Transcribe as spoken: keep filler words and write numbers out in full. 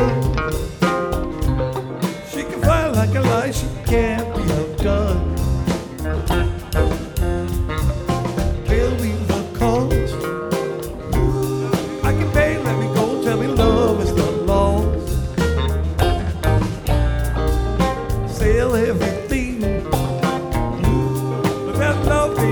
She can fly like a light, she can't be